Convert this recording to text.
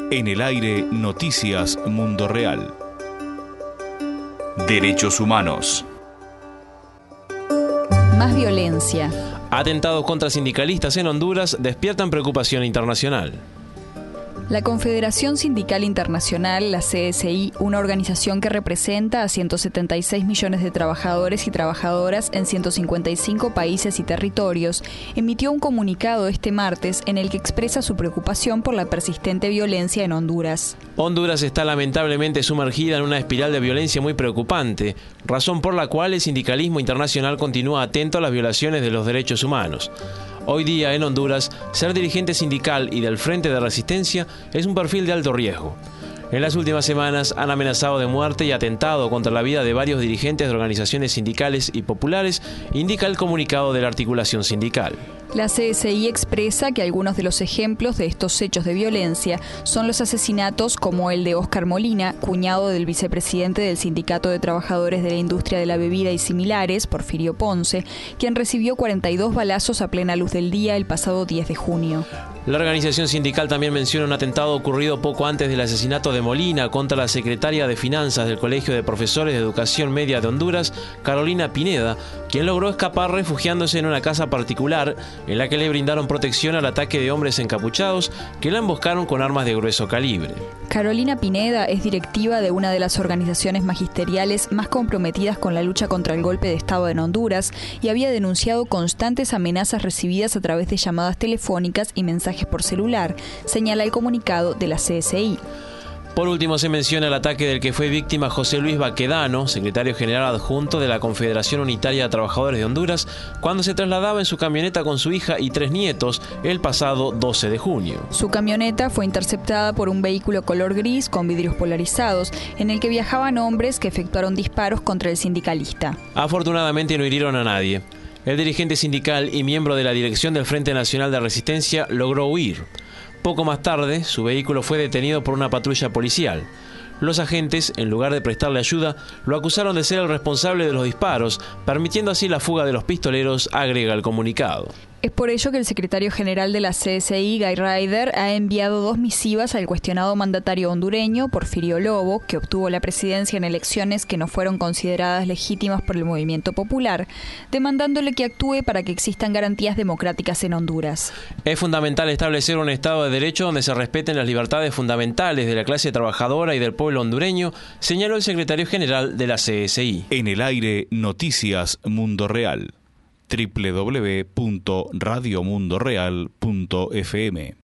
En el aire, Noticias Mundo Real. Derechos humanos. Más violencia. Atentados contra sindicalistas en Honduras despiertan preocupación internacional. La Confederación Sindical Internacional, la CSI, una organización que representa a 176 millones de trabajadores y trabajadoras en 155 países y territorios, emitió un comunicado este martes en el que expresa su preocupación por la persistente violencia en Honduras. Honduras está lamentablemente sumergida en una espiral de violencia muy preocupante, razón por la cual el sindicalismo internacional continúa atento a las violaciones de los derechos humanos. Hoy día en Honduras, ser dirigente sindical y del Frente de Resistencia es un perfil de alto riesgo. En las últimas semanas han amenazado de muerte y atentado contra la vida de varios dirigentes de organizaciones sindicales y populares, indica el comunicado de la articulación sindical. La CSI expresa que algunos de los ejemplos de estos hechos de violencia son los asesinatos como el de Óscar Molina, cuñado del vicepresidente del Sindicato de Trabajadores de la Industria de la Bebida y Similares, Porfirio Ponce, quien recibió 42 balazos a plena luz del día el pasado 10 de junio. La organización sindical también menciona un atentado ocurrido poco antes del asesinato de Molina contra la secretaria de Finanzas del Colegio de Profesores de Educación Media de Honduras, Carolina Pineda, quien logró escapar refugiándose en una casa particular en la que le brindaron protección al ataque de hombres encapuchados que la emboscaron con armas de grueso calibre. Carolina Pineda es directiva de una de las organizaciones magisteriales más comprometidas con la lucha contra el golpe de Estado en Honduras y había denunciado constantes amenazas recibidas a través de llamadas telefónicas y mensajes por celular, señala el comunicado de la CSI. Por último, se menciona el ataque del que fue víctima José Luis Baquedano, secretario general adjunto de la Confederación Unitaria de Trabajadores de Honduras, cuando se trasladaba en su camioneta con su hija y 3 nietos el pasado 12 de junio. Su camioneta fue interceptada por un vehículo color gris con vidrios polarizados, en el que viajaban hombres que efectuaron disparos contra el sindicalista. Afortunadamente no hirieron a nadie. El dirigente sindical y miembro de la dirección del Frente Nacional de Resistencia logró huir. Poco más tarde, su vehículo fue detenido por una patrulla policial. Los agentes, en lugar de prestarle ayuda, lo acusaron de ser el responsable de los disparos, permitiendo así la fuga de los pistoleros, agrega el comunicado. Es por ello que el secretario general de la CSI, Guy Ryder, ha enviado 2 misivas al cuestionado mandatario hondureño, Porfirio Lobo, que obtuvo la presidencia en elecciones que no fueron consideradas legítimas por el movimiento popular, demandándole que actúe para que existan garantías democráticas en Honduras. Es fundamental establecer un Estado de Derecho donde se respeten las libertades fundamentales de la clase trabajadora y del pueblo hondureño, señaló el secretario general de la CSI. En el aire, Noticias Mundo Real. www.radiomundoreal.fm